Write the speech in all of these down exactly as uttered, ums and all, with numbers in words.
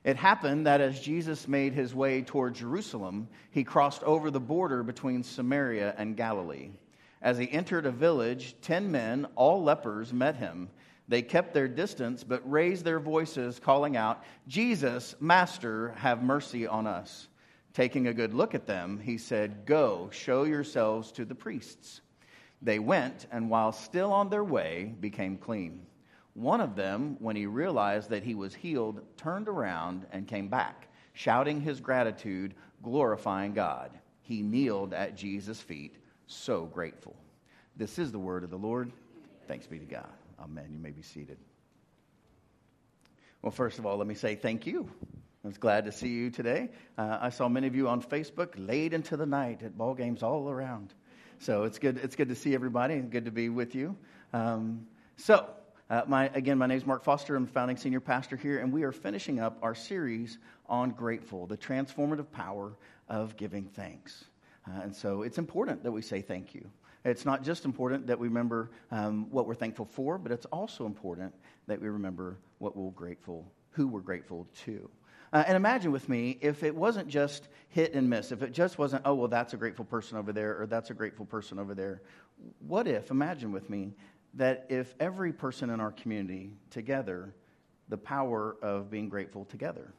It happened that as Jesus made his way toward Jerusalem, he crossed over the border between Samaria and Galilee. As he entered a village, ten men, all lepers, met him. They kept their distance, but raised their voices, calling out, "Jesus, Master, have mercy on us." Taking a good look at them, he said, "Go, show yourselves to the priests." They went, and while still on their way, became clean. One of them, when he realized that he was healed, turned around and came back, shouting his gratitude, glorifying God. He kneeled at Jesus' feet, so grateful. This is the word of the Lord. Thanks be to God. Amen. You may be seated. Well, first of all, let me say thank you. I was glad to see you today. Uh, I saw many of you on Facebook late into the night at ball games all around. So it's good. It's good to see everybody and good to be with you. Um, so. Uh, my, again, my name is Mark Foster. I'm the founding senior pastor here, and we are finishing up our series on Grateful, the transformative power of giving thanks. Uh, and so it's important that we say thank you. It's not just important that we remember um, what we're thankful for, but it's also important that we remember what we're grateful, who we're grateful to. Uh, and imagine with me if it wasn't just hit and miss, if it just wasn't, oh, well, that's a grateful person over there, or that's a grateful person over there. What if, imagine with me, that if every person in our community together, the power of being grateful together?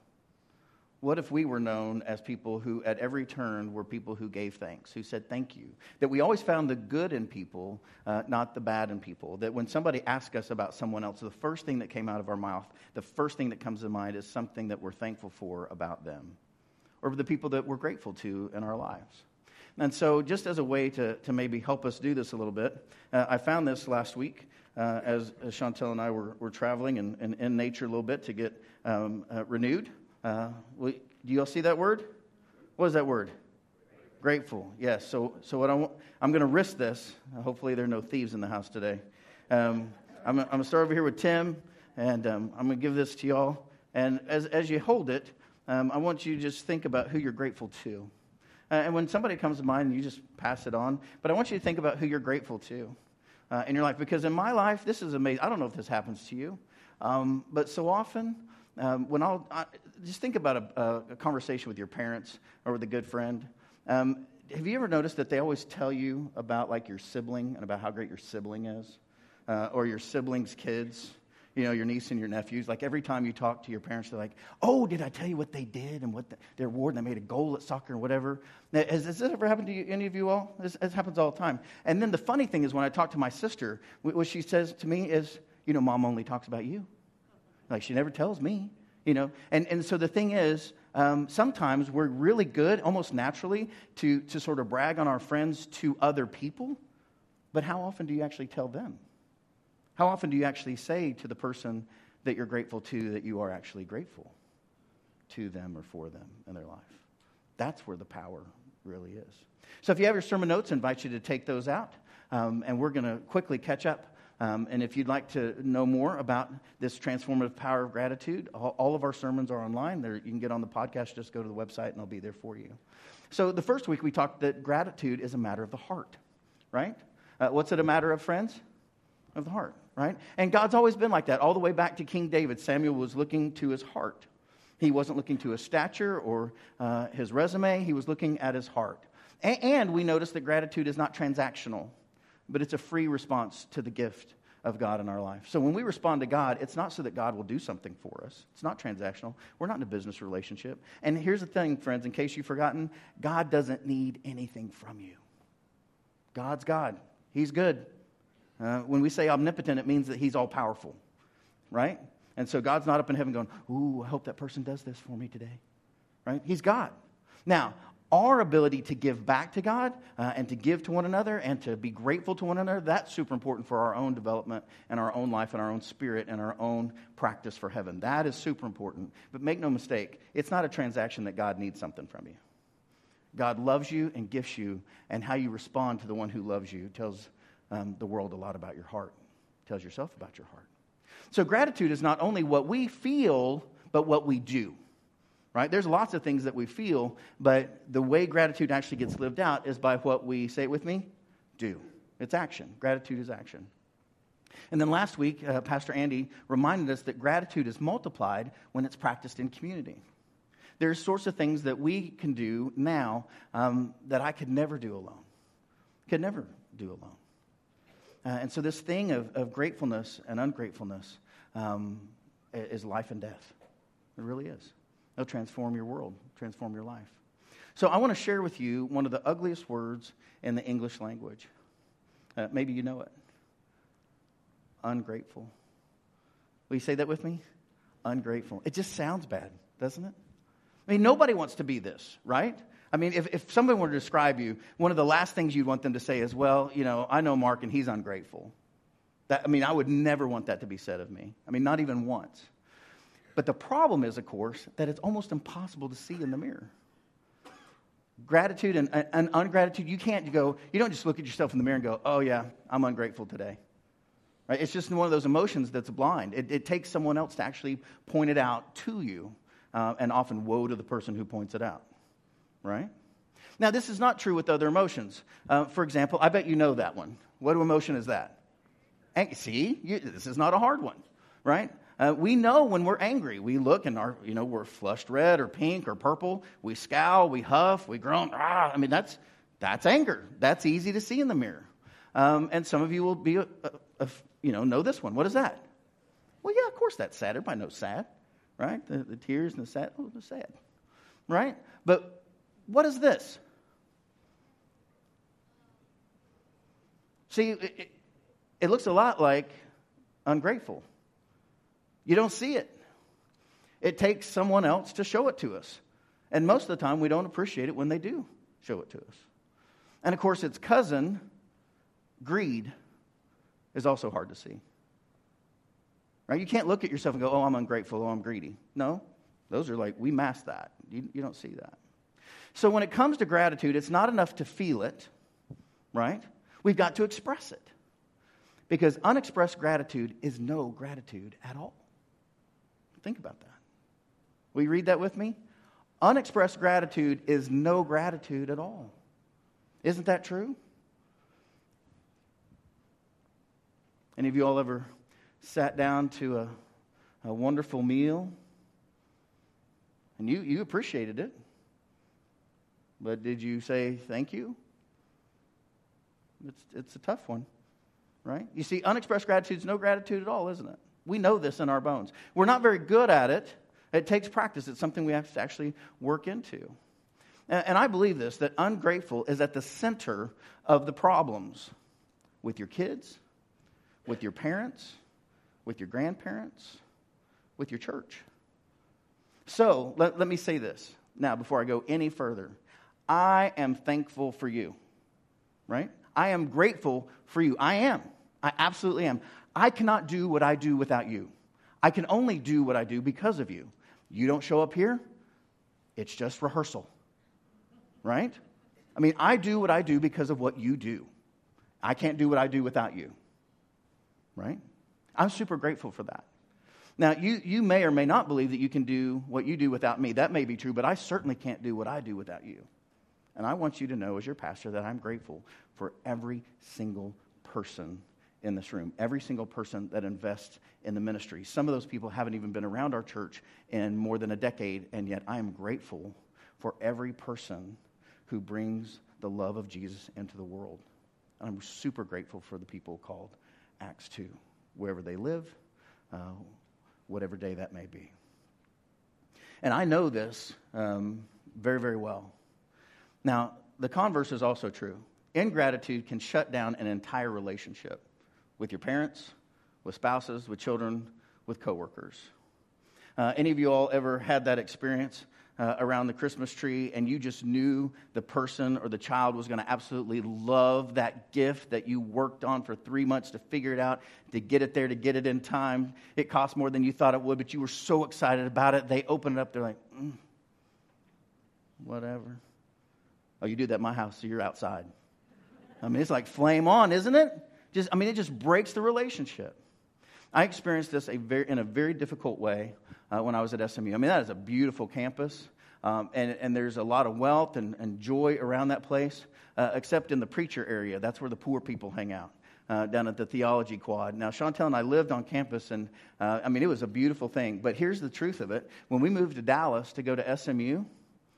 What if we were known as people who at every turn were people who gave thanks, who said thank you? That we always found the good in people, uh, not the bad in people. That when somebody asked us about someone else, the first thing that came out of our mouth, the first thing that comes to mind is something that we're thankful for about them, or the people that we're grateful to in our lives. And so just as a way to, to maybe help us do this a little bit, uh, I found this last week uh, as, as Chantel and I were, were traveling and, and in nature a little bit to get um, uh, renewed. Uh, we, do you all see that word? What is that word? Grateful. Yes. So so what I want, I'm going to risk this. Hopefully there are no thieves in the house today. Um, I'm, I'm going to start over here with Tim, and um, I'm going to give this to y'all. And as, as you hold it, um, I want you to just think about who you're grateful to. Uh, and when somebody comes to mind, you just pass it on. But I want you to think about who you're grateful to uh, in your life. Because in my life, this is amazing. I don't know if this happens to you. Um, but so often, um, when I'll I, just think about a, a, a conversation with your parents or with a good friend. Um, have you ever noticed that they always tell you about like your sibling and about how great your sibling is? Uh, or your siblings' kids? You know, your niece and your nephews, like every time you talk to your parents, they're like, "Oh, did I tell you what they did and what the, their award? And they made a goal at soccer and whatever." Now, has, has this ever happened to you, any of you all? This, this happens all the time. And then the funny thing is when I talk to my sister, what she says to me is, "You know, Mom only talks about you. Like she never tells me." You know, and, and so the thing is, um, sometimes we're really good, almost naturally, to, to sort of brag on our friends to other people. But how often do you actually tell them? How often do you actually say to the person that you're grateful to that you are actually grateful to them or for them in their life? That's where the power really is. So if you have your sermon notes, I invite you to take those out. Um, and we're going to quickly catch up. Um, and if you'd like to know more about this transformative power of gratitude, all, all of our sermons are online. There, you can get on the podcast, just go to the website, and I'll be there for you. So the first week we talked that gratitude is a matter of the heart, right? Uh, what's it a matter of, friends? Of the heart, right? And God's always been like that. All the way back to King David, Samuel was looking to his heart. He wasn't looking to his stature or uh, his resume. He was looking at his heart. A- and we notice that gratitude is not transactional, but it's a free response to the gift of God in our life. So when we respond to God, it's not so that God will do something for us. It's not transactional. We're not in a business relationship. And here's the thing, friends, in case you've forgotten, God doesn't need anything from you. God's God. He's good. Uh, when we say omnipotent, it means that he's all-powerful, right? And so God's not up in heaven going, "Ooh, I hope that person does this for me today," right? He's God. Now, our ability to give back to God uh, and to give to one another and to be grateful to one another, that's super important for our own development and our own life and our own spirit and our own practice for heaven. That is super important. But make no mistake, it's not a transaction that God needs something from you. God loves you and gifts you, and how you respond to the one who loves you tells Um, the world a lot about your heart. Tells yourself about your heart. So gratitude is not only what we feel, but what we do. Right? There's lots of things that we feel, but the way gratitude actually gets lived out is by what we, say it with me, do. It's action. Gratitude is action. And then last week, uh, Pastor Andy reminded us that gratitude is multiplied when it's practiced in community. There are sorts of things that we can do now um, that I could never do alone. Could never do alone. Uh, and so this thing of, of gratefulness and ungratefulness um, is life and death. It really is. It'll transform your world, transform your life. So I want to share with you one of the ugliest words in the English language. Uh, maybe you know it. Ungrateful. Will you say that with me? Ungrateful. It just sounds bad, doesn't it? I mean, nobody wants to be this, right? I mean, if, if someone were to describe you, one of the last things you'd want them to say is, well, you know, I know Mark and he's ungrateful. That, I mean, I would never want that to be said of me. I mean, not even once. But the problem is, of course, that it's almost impossible to see in the mirror. Gratitude and, and ungratitude, you can't go, you don't just look at yourself in the mirror and go, oh yeah, I'm ungrateful today. Right? It's just one of those emotions that's blind. It, it takes someone else to actually point it out to you. Uh, and often woe to the person who points it out, right? Now, this is not true with other emotions. Uh, for example, I bet you know that one. What emotion is that? Ang- See, you, this is not a hard one, right? Uh, we know when we're angry. We look and our, you know, we're flushed red or pink or purple. We scowl, we huff, we groan. Ah, I mean, that's that's anger. That's easy to see in the mirror. Um, and some of you will be, a, a, a, you know, know this one. What is that? Well, yeah, of course that's sad. Everybody knows sad. Right? The, the tears and the sad. Oh, the sad. Right? But what is this? See, it, it, it looks a lot like ungrateful. You don't see it. It takes someone else to show it to us. And most of the time, we don't appreciate it when they do show it to us. And of course, its cousin, greed, is also hard to see. Right? You can't look at yourself and go, oh, I'm ungrateful, oh, I'm greedy. No, those are like, we mask that. You, you don't see that. So when it comes to gratitude, it's not enough to feel it, right? We've got to express it. Because unexpressed gratitude is no gratitude at all. Think about that. Will you read that with me? Unexpressed gratitude is no gratitude at all. Isn't that true? Any of you all ever sat down to a, a wonderful meal, and you, you appreciated it, but did you say thank you? It's, it's a tough one, right? You see, unexpressed gratitude is no gratitude at all, isn't it? We know this in our bones. We're not very good at it. It takes practice. It's something we have to actually work into. And, and I believe this, that ungrateful is at the center of the problems with your kids, with your parents, with your grandparents, with your church. So, let, let me say this now before I go any further. I am thankful for you, right? I am grateful for you. I am. I absolutely am. I cannot do what I do without you. I can only do what I do because of you. You don't show up here, it's just rehearsal, right? I mean, I do what I do because of what you do. I can't do what I do without you, right? I'm super grateful for that. Now, you, you may or may not believe that you can do what you do without me. That may be true, but I certainly can't do what I do without you. And I want you to know as your pastor that I'm grateful for every single person in this room, every single person that invests in the ministry. Some of those people haven't even been around our church in more than a decade, and yet I am grateful for every person who brings the love of Jesus into the world. And I'm super grateful for the people called Acts two. Wherever they live, uh, whatever day that may be. And I know this um, very, very well. Now, the converse is also true. Ingratitude can shut down an entire relationship with your parents, with spouses, with children, with coworkers. Uh, any of you all ever had that experience uh, around the Christmas tree, and you just knew the person or the child was going to absolutely love that gift that you worked on for three months to figure it out, to get it there, to get it in time. It cost more than you thought it would, but you were so excited about it. They open it up, they're like, mm, whatever. Oh, you do that at my house, so you're outside. I mean, it's like flame on, isn't it? Just, I mean, it just breaks the relationship. I experienced this a very, in a very difficult way uh, when I was at S M U. I mean, that is a beautiful campus, um, and, and there's a lot of wealth and, and joy around that place, uh, except in the preacher area. That's where the poor people hang out. uh, down at the Theology Quad. Now, Chantel and I lived on campus, and uh, I mean, it was a beautiful thing. But here's the truth of it. When we moved to Dallas to go to S M U,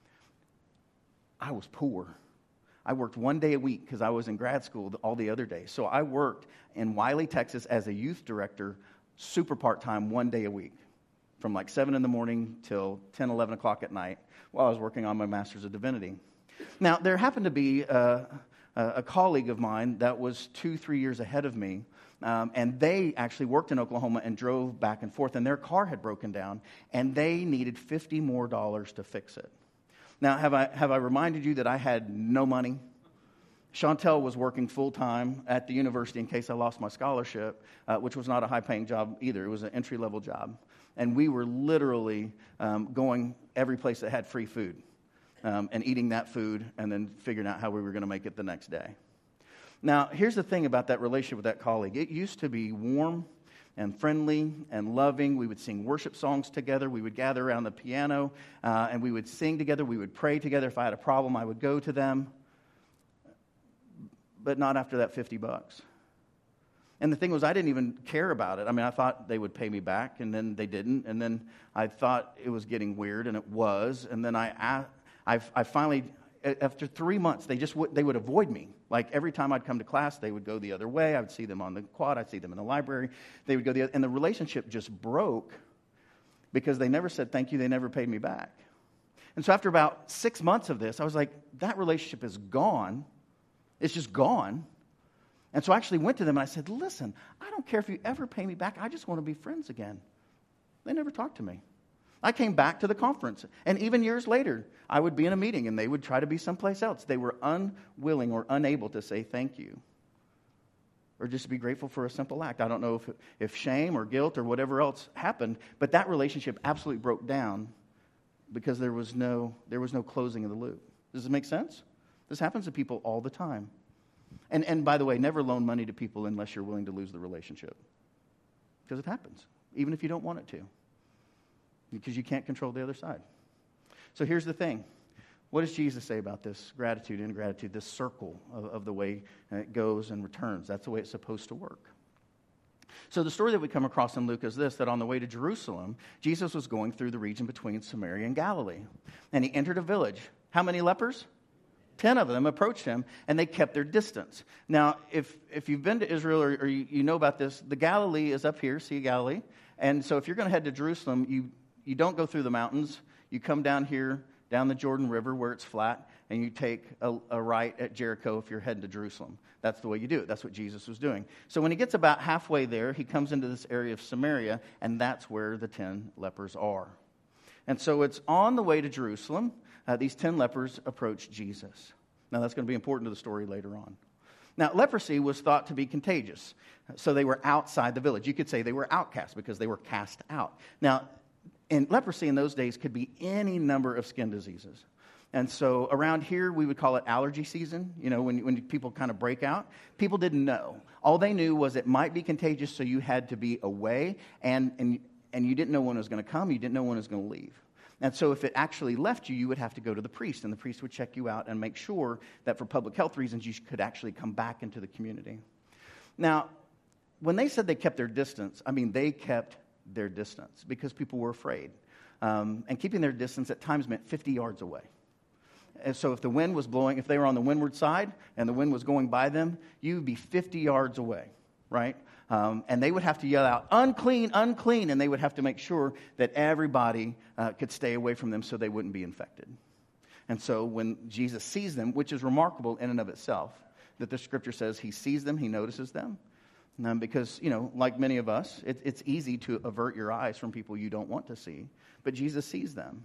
I was poor. I worked one day a week because I was in grad school all the other days. So I worked in Wiley, Texas as a youth director, super part-time, one day a week, from like seven in the morning till ten, eleven o'clock at night while I was working on my Master's of Divinity. Now, there happened to be uh, a colleague of mine that was two, three years ahead of me, um, and they actually worked in Oklahoma and drove back and forth, and their car had broken down, and they needed fifty more dollars to fix it. Now, have I have I reminded you that I had no money? Chantel was working full-time at the university in case I lost my scholarship, uh, which was not a high-paying job either. It was an entry-level job. And we were literally um, going every place that had free food um, and eating that food and then figuring out how we were going to make it the next day. Now, here's the thing about that relationship with that colleague. It used to be warm and friendly and loving. We would sing worship songs together. We would gather around the piano, uh, and we would sing together. We would pray together. If I had a problem, I would go to them. But not after that fifty bucks. And the thing was, I didn't even care about it. I mean, I thought they would pay me back, and then they didn't. And then I thought it was getting weird, and it was. And then I, I, I finally, after three months, they just would, they would avoid me. Like every time I'd come to class, they would go the other way. I would see them on the quad. I'd see them in the library. They would go the other, and the relationship just broke because they never said thank you. They never paid me back. And so after about six months of this, I was like, that relationship is gone. It's just gone. And so I actually went to them and I said, listen, I don't care if you ever pay me back. I just want to be friends again. They never talked to me. I came back to the conference. And even years later, I would be in a meeting and they would try to be someplace else. They were unwilling or unable to say thank you or just be grateful for a simple act. I don't know if, if shame or guilt or whatever else happened, but that relationship absolutely broke down because there was no, there was no closing of the loop. Does it make sense? This happens to people all the time. And and by the way, never loan money to people unless you're willing to lose the relationship. Because it happens, even if you don't want it to. Because you can't control the other side. So here's the thing. What does Jesus say about this gratitude, ingratitude, this circle of, of the way it goes and returns? That's the way it's supposed to work. So the story that we come across in Luke is this, that on the way to Jerusalem, Jesus was going through the region between Samaria and Galilee. And he entered a village. How many lepers? Ten of them approached him, and they kept their distance. Now, if if you've been to Israel or, or you, you know about this, the Galilee is up here, Sea of Galilee. And so if you're going to head to Jerusalem, you, you don't go through the mountains. You come down here, down the Jordan River where it's flat, and you take a, a right at Jericho if you're heading to Jerusalem. That's the way you do it. That's what Jesus was doing. So when he gets about halfway there, he comes into this area of Samaria, and that's where the ten lepers are. And so it's on the way to Jerusalem. Uh, these ten lepers approach Jesus. Now, that's going to be important to the story later on. Now, leprosy was thought to be contagious, so they were outside the village. You could say they were outcasts because they were cast out. Now, and leprosy in those days could be any number of skin diseases. And so around here, we would call it allergy season, you know, when, when people kind of break out. People didn't know. All they knew was it might be contagious, so you had to be away, and, and, and you didn't know when it was going to come. You didn't know when it was going to leave. And so if it actually left you, you would have to go to the priest, and the priest would check you out and make sure that for public health reasons, you could actually come back into the community. Now, when they said they kept their distance, I mean, they kept their distance because people were afraid. Um, and keeping their distance at times meant fifty yards away. And so if the wind was blowing, if they were on the windward side and the wind was going by them, you would be fifty yards away, right? Um, and they would have to yell out, unclean, unclean, and they would have to make sure that everybody uh, could stay away from them so they wouldn't be infected. And so when Jesus sees them, which is remarkable in and of itself, that the scripture says he sees them, he notices them, um, because, you know, like many of us, it, it's easy to avert your eyes from people you don't want to see, but Jesus sees them.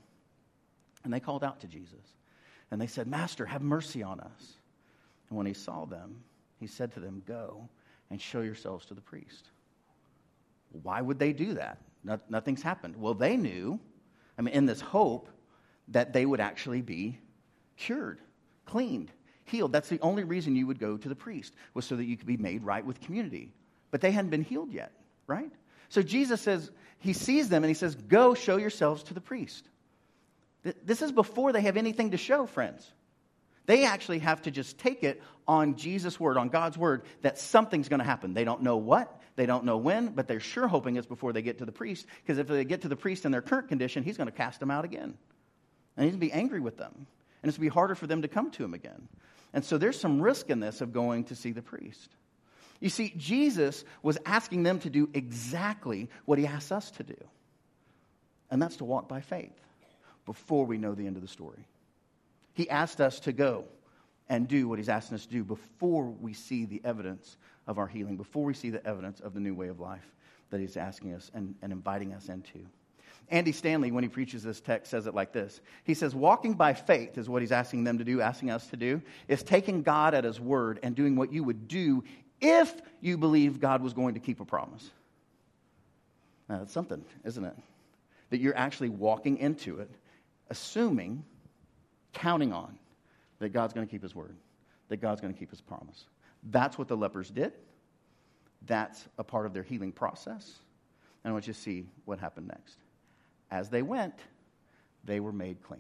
And they called out to Jesus, and they said, Master, have mercy on us. And when he saw them, he said to them, go and show yourselves to the priest. Why would they do that? No, nothing's happened. Well, they knew, I mean, in this hope that they would actually be cured, cleaned, healed. That's the only reason you would go to the priest, was so that you could be made right with community. But they hadn't been healed yet, right? So Jesus says, he sees them and he says, go show yourselves to the priest. This is before they have anything to show, friends. They actually have to just take it on Jesus' word, on God's word, that something's going to happen. They don't know what, they don't know when, but they're sure hoping it's before they get to the priest, because if they get to the priest in their current condition, he's going to cast them out again. And he's going to be angry with them. And it's going to be harder for them to come to him again. And so there's some risk in this of going to see the priest. You see, Jesus was asking them to do exactly what he asks us to do. And that's to walk by faith before we know the end of the story. He asked us to go and do what he's asking us to do before we see the evidence of our healing, before we see the evidence of the new way of life that he's asking us and, and inviting us into. Andy Stanley, when he preaches this text, says it like this. He says, walking by faith is what he's asking them to do, asking us to do, is taking God at his word and doing what you would do if you believe God was going to keep a promise. Now, that's something, isn't it? That you're actually walking into it, assuming, counting on that God's going to keep his word, that God's going to keep his promise. That's what the lepers did. That's a part of their healing process. And I want you to see what happened next. As they went, they were made clean.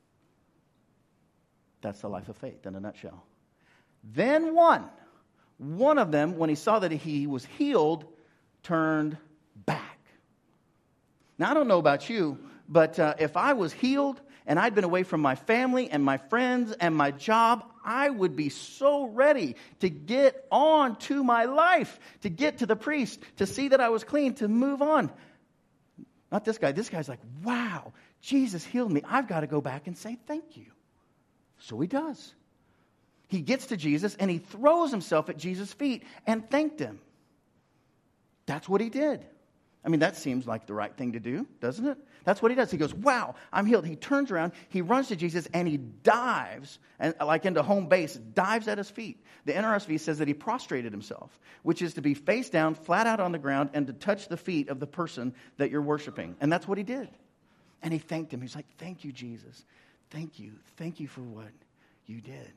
That's the life of faith in a nutshell. Then one, one of them, when he saw that he was healed, turned back. Now, I don't know about you, but uh, if I was healed and I'd been away from my family and my friends and my job, I would be so ready to get on to my life, to get to the priest, to see that I was clean, to move on. Not this guy. This guy's like, wow, Jesus healed me. I've got to go back and say thank you. So he does. He gets to Jesus and he throws himself at Jesus' feet and thanked him. That's what he did. I mean, that seems like the right thing to do, doesn't it? That's what he does. He goes, wow, I'm healed. He turns around, he runs to Jesus, and he dives, and like into home base, dives at his feet. The N R S V says that he prostrated himself, which is to be face down, flat out on the ground, and to touch the feet of the person that you're worshiping. And that's what he did. And he thanked him. He's like, thank you, Jesus. Thank you. Thank you for what you did.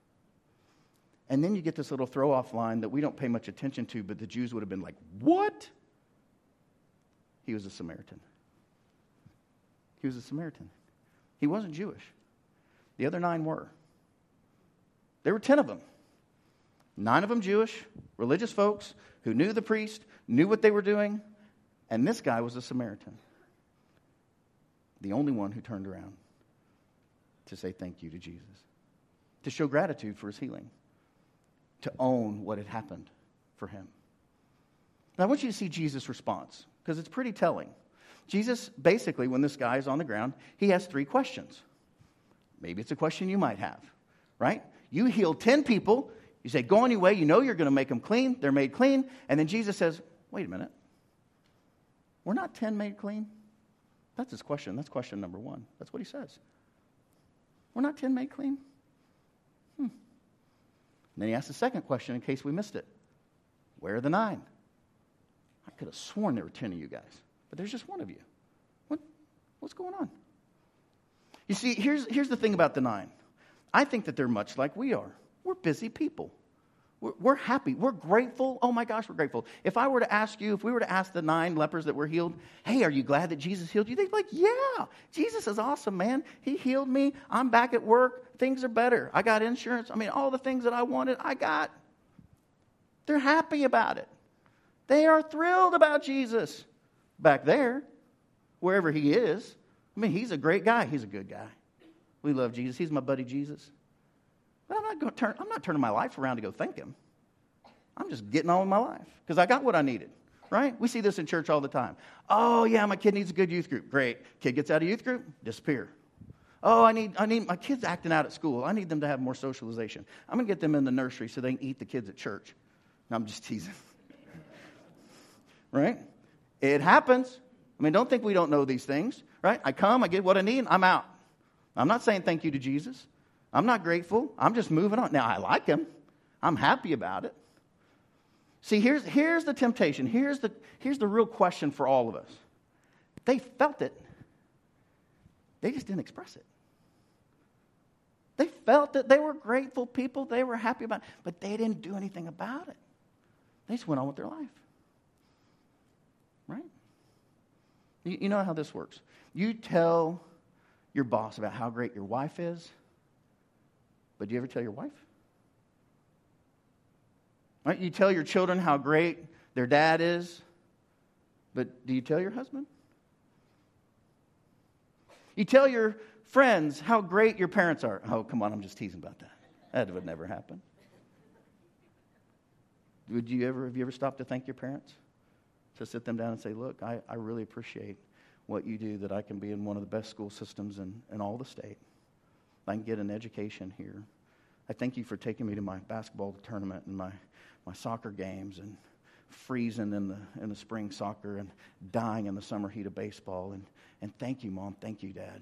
And then you get this little throw-off line that we don't pay much attention to, but the Jews would have been like, what? He was a Samaritan. He was a Samaritan. He wasn't Jewish. The other nine were. There were ten of them. Nine of them Jewish, religious folks who knew the priest, knew what they were doing, and this guy was a Samaritan. The only one who turned around to say thank you to Jesus, to show gratitude for his healing, to own what had happened for him. Now, I want you to see Jesus' response, because it's pretty telling. Jesus, basically, when this guy is on the ground, he has three questions. Maybe it's a question you might have, right? You healed ten people. You say, go on your way. You know you're going to make them clean. They're made clean. And then Jesus says, wait a minute. We're not ten made clean? That's his question. That's question number one. That's what he says. We're not ten made clean? Hmm. And then he asks the second question in case we missed it. Where are the nine? I could have sworn there were ten of you guys, but there's just one of you. What, what's going on? You see, here's, here's the thing about the nine. I think that they're much like we are. We're busy people. We're, we're happy. We're grateful. Oh my gosh, we're grateful. If I were to ask you, if we were to ask the nine lepers that were healed, hey, are you glad that Jesus healed you? They'd be like, yeah, Jesus is awesome, man. He healed me. I'm back at work. Things are better. I got insurance. I mean, all the things that I wanted, I got. They're happy about it. They are thrilled about Jesus back there, wherever he is. I mean, he's a great guy. He's a good guy. We love Jesus. He's my buddy Jesus. But I'm not going to turn. I'm not turning my life around to go thank him. I'm just getting on with my life because I got what I needed. Right? We see this in church all the time. Oh yeah, my kid needs a good youth group. Great. Kid gets out of youth group, disappear. Oh, I need. I need my kids acting out at school. I need them to have more socialization. I'm going to get them in the nursery so they can eat the kids at church. No, I'm just teasing. Right? It happens. I mean, don't think we don't know these things, right? I come, I get what I need, I'm out. I'm not saying thank you to Jesus. I'm not grateful. I'm just moving on. Now, I like him. I'm happy about it. See, here's, here's the temptation. Here's the, here's the real question for all of us. They felt it. They just didn't express it. They felt that they were grateful people. They were happy about it, but they didn't do anything about it. They just went on with their life. Right? You, you know how this works. You tell your boss about how great your wife is, But do you ever tell your wife? Right? You tell your children how great their dad is, but do you tell your husband? You tell your friends how great your parents are. Oh, come on, I'm just teasing about that. That would never happen. Would you ever, have you ever stopped to thank your parents? To sit them down and say, look, I, I really appreciate what you do, that I can be in one of the best school systems in, in all the state. I can get an education here. I thank you for taking me to my basketball tournament and my, my soccer games and freezing in the in the spring soccer and dying in the summer heat of baseball. And, and thank you, Mom. Thank you, Dad.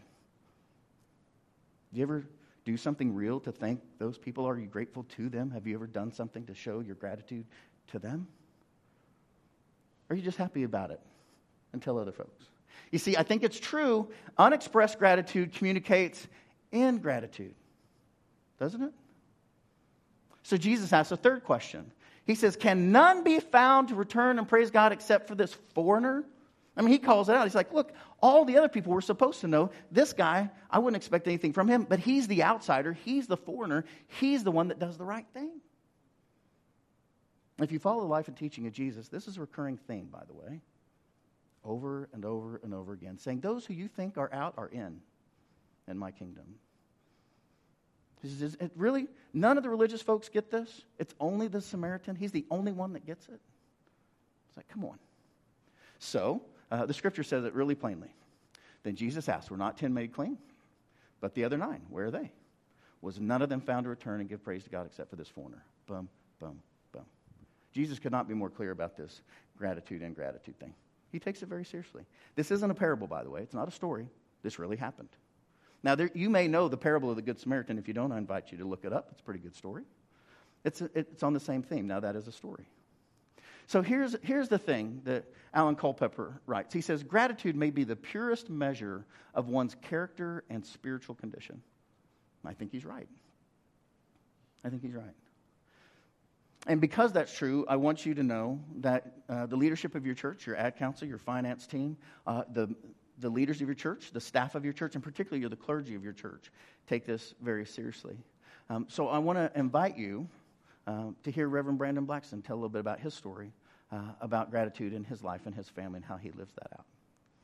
Do you ever do something real to thank those people? Are you grateful to them? Have you ever done something to show your gratitude to them? Or are you just happy about it and tell other folks? You see, I think it's true. Unexpressed gratitude communicates ingratitude, doesn't it? So Jesus asks a third question. He says, can none be found to return and praise God except for this foreigner? I mean, he calls it out. He's like, look, all the other people were supposed to know. This guy, I wouldn't expect anything from him, but he's the outsider. He's the foreigner. He's the one that does the right thing. If you follow the life and teaching of Jesus, this is a recurring theme, by the way, over and over and over again, saying those who you think are out are in, in my kingdom. He says, it really, none of the religious folks get this. It's only the Samaritan. He's the only one that gets it. It's like, come on. So, uh, the scripture says it really plainly. Then Jesus asked, were not ten made clean? But the other nine, where are they? Was none of them found to return and give praise to God except for this foreigner? Boom, boom, boom. Jesus could not be more clear about this gratitude and gratitude thing. He takes it very seriously. This isn't a parable, by the way. It's not a story. This really happened. Now, there, you may know the parable of the Good Samaritan. If you don't, I invite you to look it up. It's a pretty good story. It's, a, it's on the same theme. Now, that is a story. So here's, here's the thing that Alan Culpepper writes. He says, gratitude may be the purest measure of one's character and spiritual condition. I think he's right. I think he's right. And because that's true, I want you to know that uh, the leadership of your church, your ad council, your finance team, uh, the the leaders of your church, the staff of your church, and particularly the clergy of your church, take this very seriously. Um, so I want to invite you uh, to hear Reverend Brandon Blackson tell a little bit about his story, uh, about gratitude in his life and his family and how he lives that out.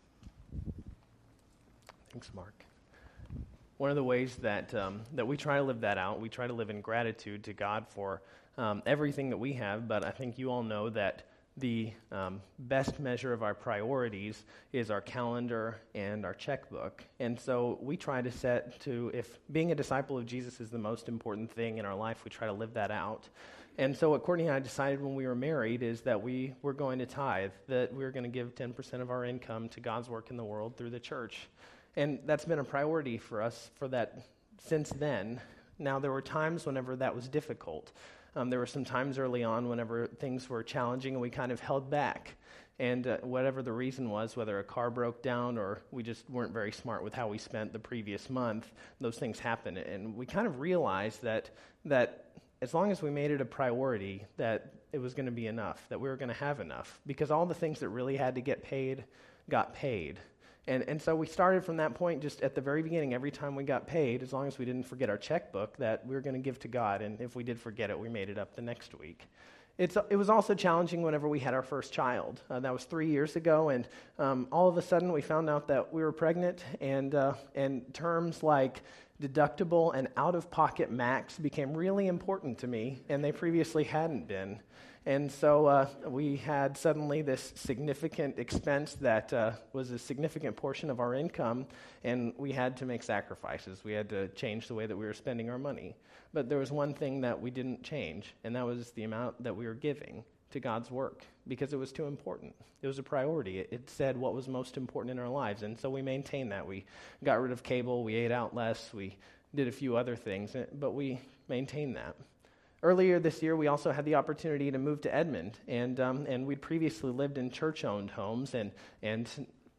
Thanks, Mark. One of the ways that um, that we try to live that out, we try to live in gratitude to God for um, everything that we have, but I think you all know that the um, best measure of our priorities is our calendar and our checkbook. And so we try to set to, if being a disciple of Jesus is the most important thing in our life, we try to live that out. And so what Courtney and I decided when we were married is that we were going to tithe, that we were going to give ten percent of our income to God's work in the world through the church. And that's been a priority for us for that since then. Now, there were times whenever that was difficult. Um, there were some times early on whenever things were challenging and we kind of held back. And uh, whatever the reason was, whether a car broke down or we just weren't very smart with how we spent the previous month, those things happen. And we kind of realized that that as long as we made it a priority, that it was going to be enough, that we were going to have enough. Because all the things that really had to get paid got paid. And and so we started from that point just at the very beginning. Every time we got paid, as long as we didn't forget our checkbook, that we were going to give to God. And if we did forget it, we made it up the next week. It's It was also challenging whenever we had our first child. Uh, that was three years ago. And um, all of a sudden, we found out that we were pregnant. And, uh, and terms like deductible and out-of-pocket max became really important to me. And they previously hadn't been. And so uh, we had suddenly this significant expense that uh, was a significant portion of our income, and we had to make sacrifices. We had to change the way that we were spending our money. But there was one thing that we didn't change, and that was the amount that we were giving to God's work, because it was too important. It was a priority. It, it said what was most important in our lives, and so we maintained that. We got rid of cable, we ate out less, we did a few other things, but we maintained that. Earlier this year, we also had the opportunity to move to Edmond, and um, and we'd previously lived in church-owned homes, and and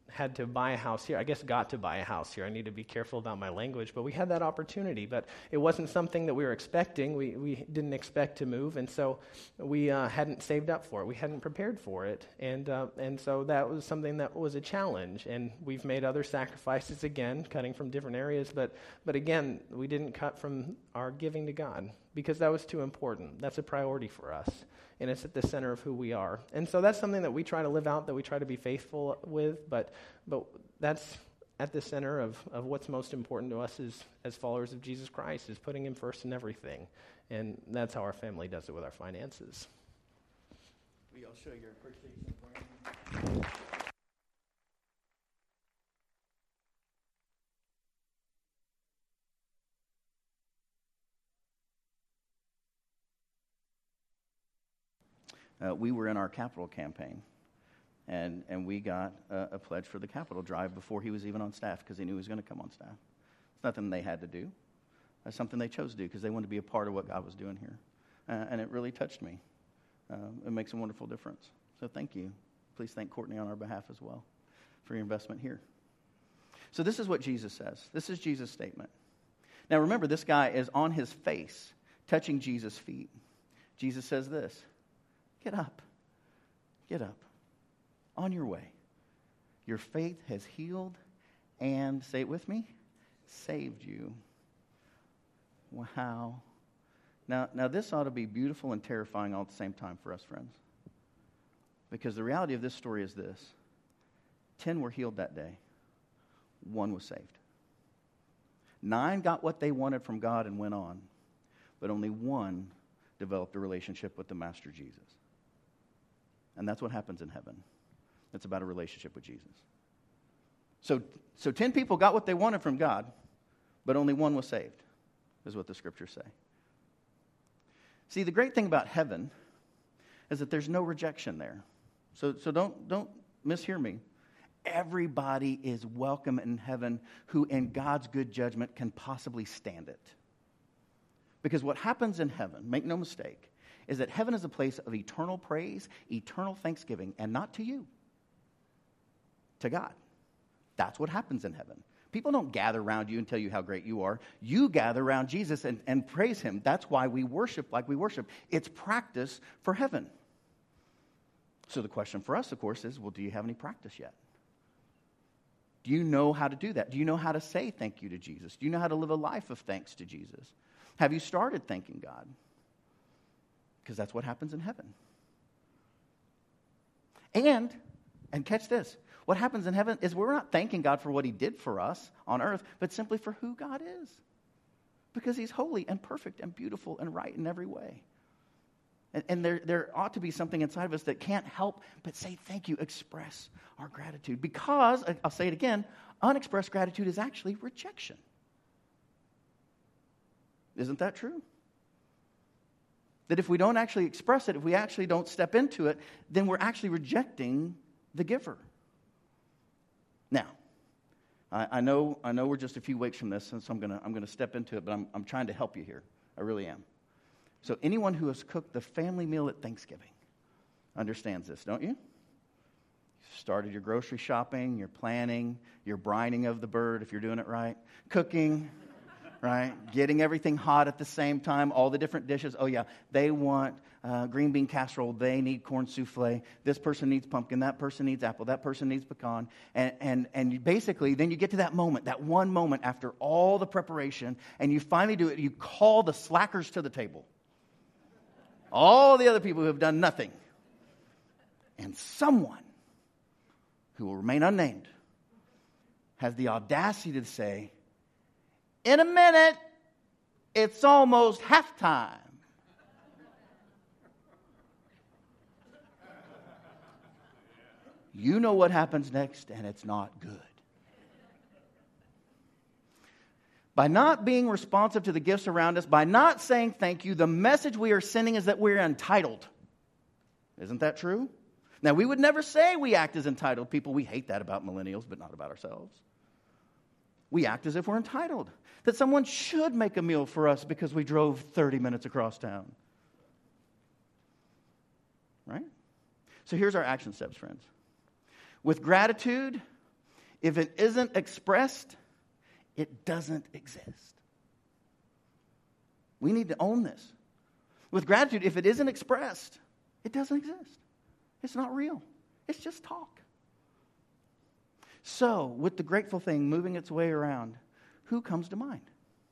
had to buy a house here. I guess got to buy a house here. I need to be careful about my language, but we had that opportunity. But it wasn't something that we were expecting. We we didn't expect to move, and so we uh, hadn't saved up for it. We hadn't prepared for it, and uh, and so that was something that was a challenge. And we've made other sacrifices again, cutting from different areas. But but again, we didn't cut from our giving to God because that was too important. That's a priority for us. And it's at the center of who we are. And so that's something that we try to live out, that we try to be faithful with, but but that's at the center of, of what's most important to us as, as followers of Jesus Christ, is putting him first in everything. And that's how our family does it with our finances. I'll show your appreciation plan. Uh, we were in our capital campaign, and and we got a, a pledge for the Capitol drive before he was even on staff, because he knew he was going to come on staff. It's nothing they had to do. That's something they chose to do because they wanted to be a part of what God was doing here. Uh, and it really touched me. Um, it makes a wonderful difference. So thank you. Please thank Courtney on our behalf as well for your investment here. So this is what Jesus says. This is Jesus' statement. Now remember, this guy is on his face, touching Jesus' feet. Jesus says this: get up. Get up. On your way. Your faith has healed and, say it with me, saved you. Wow. Now, now this ought to be beautiful and terrifying all at the same time for us, friends. Because the reality of this story is this: ten were healed that day. One was saved. Nine got what they wanted from God and went on. But only one developed a relationship with the Master Jesus. And that's what happens in heaven. It's about a relationship with Jesus. So, so ten people got what they wanted from God, but only one was saved, is what the scriptures say. See, the great thing about heaven is that there's no rejection there. So, so don't, don't mishear me. Everybody is welcome in heaven who, in God's good judgment, can possibly stand it. Because what happens in heaven, make no mistake, is that heaven is a place of eternal praise, eternal thanksgiving, and not to you, to God. That's what happens in heaven. People don't gather around you and tell you how great you are. You gather around Jesus and, and praise him. That's why we worship like we worship. It's practice for heaven. So the question for us, of course, is, well, do you have any practice yet? Do you know how to do that? Do you know how to say thank you to Jesus? Do you know how to live a life of thanks to Jesus? Have you started thanking God? Because that's what happens in heaven. And, and catch this, what happens in heaven is we're not thanking God for what he did for us on earth, but simply for who God is. Because he's holy and perfect and beautiful and right in every way. And, and there, there ought to be something inside of us that can't help but say thank you, express our gratitude. Because, I'll say it again, unexpressed gratitude is actually rejection. Isn't that true? That if we don't actually express it, if we actually don't step into it, then we're actually rejecting the giver. Now, I, I know I know we're just a few weeks from this, and so I'm gonna I'm gonna step into it, but I'm I'm trying to help you here. I really am. So anyone who has cooked the family meal at Thanksgiving understands this, don't you? You started your grocery shopping, you're planning, you're brining of the bird if you're doing it right, cooking. Right? Getting everything hot at the same time, all the different dishes. Oh, yeah, they want uh, green bean casserole. They need corn souffle. This person needs pumpkin. That person needs apple. That person needs pecan. And, and, and you basically, then you get to that moment, that one moment after all the preparation, and you finally do it. You call the slackers to the table. All the other people who have done nothing. And someone who will remain unnamed has the audacity to say, in a minute, it's almost halftime. You know what happens next, and it's not good. By not being responsive to the gifts around us, by not saying thank you, the message we are sending is that we're entitled. Isn't that true? Now, we would never say we act as entitled people. We hate that about millennials, but not about ourselves. We act as if we're entitled. That someone should make a meal for us because we drove thirty minutes across town. Right? So here's our action steps, friends. With gratitude, If it isn't expressed, it doesn't exist. We need to own this. With gratitude, if it isn't expressed, it doesn't exist. It's not real. It's just talk. So, with the grateful thing moving its way around, who comes to mind?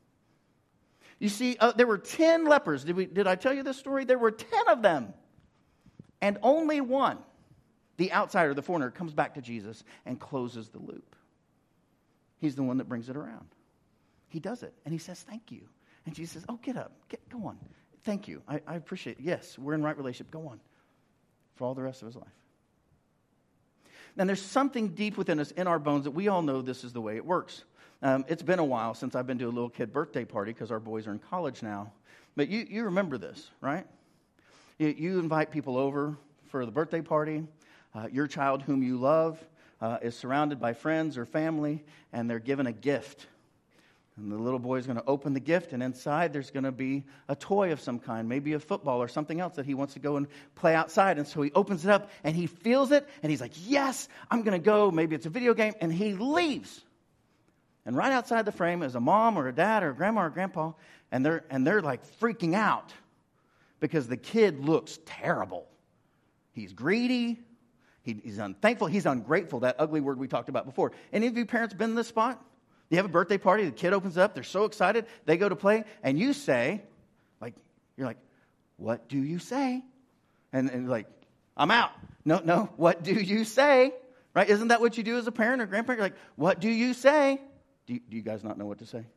You see, uh, there were ten lepers. Did, we, did I tell you this story? There were ten of them. And only one, the outsider, the foreigner, comes back to Jesus and closes the loop. He's the one that brings it around. He does it, and he says, thank you. And Jesus says, oh, get up. Get, go on. Thank you. I, I appreciate it. Yes, we're in right relationship. Go on. For all the rest of his life. And there's something deep within us, in our bones, that we all know this is the way it works. Um, it's been a while since I've been to a little kid birthday party because our boys are in college now. But you, you remember this, right? You, you invite people over for the birthday party. Uh, your child whom you love uh, is surrounded by friends or family, and they're given a gift. And the little boy is going to open the gift, and inside there's going to be a toy of some kind, maybe a football or something else that he wants to go and play outside. And so he opens it up, and he feels it, and he's like, yes, I'm going to go. Maybe it's a video game, and he leaves. And right outside the frame is a mom or a dad or a grandma or grandpa, and they're, and they're like freaking out because the kid looks terrible. He's greedy. He, he's unthankful. He's ungrateful, that ugly word we talked about before. Any of you parents been in this spot? You have a birthday party, the kid opens up, they're so excited, they go to play, and you say, like, you're like, what do you say? And, and like, I'm out. No, no, what do you say? Right? Isn't that what you do as a parent or grandparent? You're like, what do you say? Do you, do you guys not know what to say?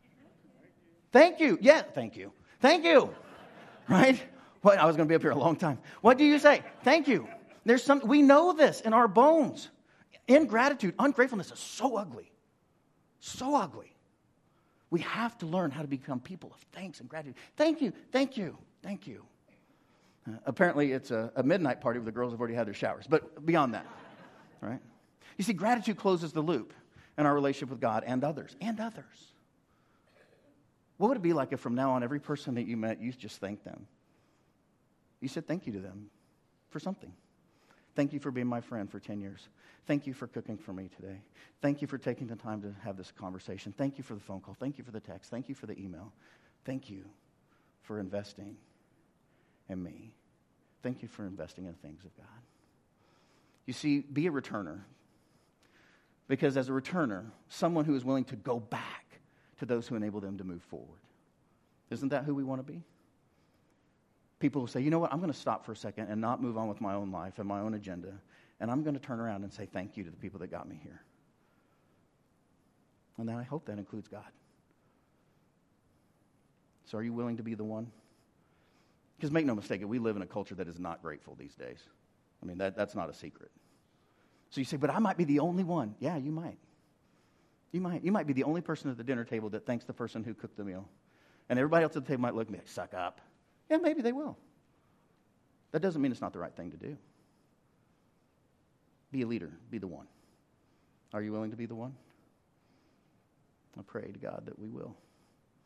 Thank you. Yeah, thank you. Thank you. Right? Well, I was going to be up here a long time. What do you say? Thank you. There's some, we know this in our bones. Ingratitude, ungratefulness is so ugly. So ugly. We have to learn how to become people of thanks and gratitude. Thank you, thank you, thank you. Uh, apparently, it's a, a midnight party where the girls have already had their showers. But beyond that, all right? You see, gratitude closes the loop in our relationship with God and others, and others. What would it be like if from now on, every person that you met, you just thanked them? You said thank you to them for something. Thank you for being my friend for ten years. Thank you for cooking for me today. Thank you for taking the time to have this conversation. Thank you for the phone call. Thank you for the text. Thank you for the email. Thank you for investing in me. Thank you for investing in the things of God. You see, be a returner. Because as a returner, someone who is willing to go back to those who enable them to move forward. Isn't that who we want to be? People will say, you know what, I'm going to stop for a second and not move on with my own life and my own agenda. And I'm going to turn around and say thank you to the people that got me here. And then I hope that includes God. So are you willing to be the one? Because make no mistake, we live in a culture that is not grateful these days. I mean, that, that's not a secret. So you say, but I might be the only one. Yeah, you might. You might. You might be the only person at the dinner table that thanks the person who cooked the meal. And everybody else at the table might look at me like, suck up. Yeah, maybe they will. That doesn't mean it's not the right thing to do. Be a leader. Be the one. Are you willing to be the one? I pray to God that we will.